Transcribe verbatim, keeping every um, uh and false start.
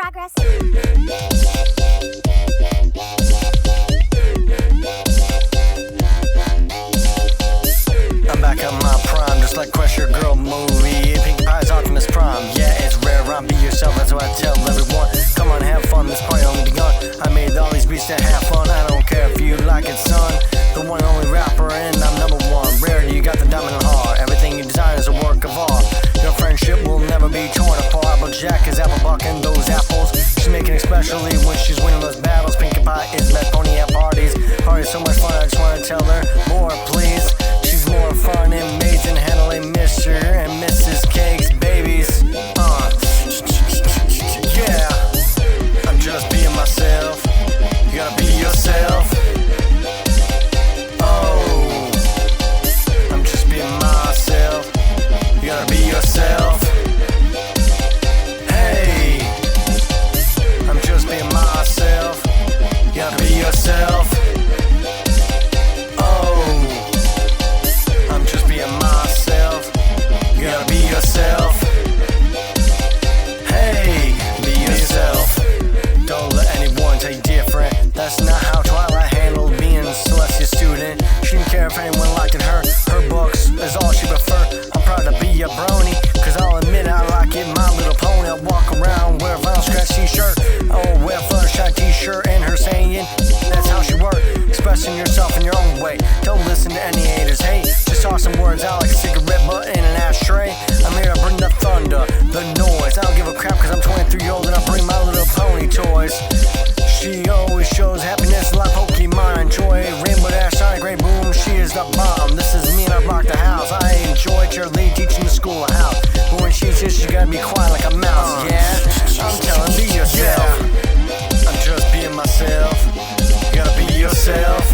progress. I'm back on my prime, just like Crush Your Girl movie. Pink Pie's Optimus Prime. Yeah, it's rare, I'm be yourself, that's what I tell everyone. Come on, have fun, this party only begun. I made all these beats to have fun. I don't care if you like it, son. The one and only rapper, and I'm number one. Rare, you got the diamond heart. Everything you design is a work of art. Your friendship will never be torn apart. Applejack is apple bucking those apples. She's making it especially when she's winning those battles. Pinkie Pie is best pony at parties. Party's so much fun, I just wanna tell her more, please. She's more fun and amazing, handling Mister and Missus Cakes babies. Uh, yeah, I'm just being myself. You gotta be yourself. Oh, I'm just being myself. You gotta be yourself. Hey, I'm just being myself. You gotta be yourself. Yourself. Hey, be yourself. Don't let anyone tell you different. That's not how Twilight handled being a Celestia student. She didn't care if anyone liked it. Her, her books is all she preferred. I'm proud to be a brony, cause I'll admit I like it. My Little Pony. I walk around, wear a vinyl scratch t-shirt. Oh, wear a Fluttershy t-shirt, and her saying that's how she worked. Expressing yourself in your own way. Don't listen to any haters. Hey, just toss some words out like a cigarette butt in an ashtray. I'm here to bring the thunder, the noise. I don't give a crap cause I'm twenty-three years old and I bring My Little Pony toys. She always shows happiness like Pokemon. Joy, Rainbow Dash, Sonic Ray Boom. She is the bomb. This is me and I rock the house. I enjoy cheerleading, teaching the school how. But when she's here, she gotta be quiet like a mouse. Yeah, I'm telling be yourself. I'm just being myself. You gotta be yourself.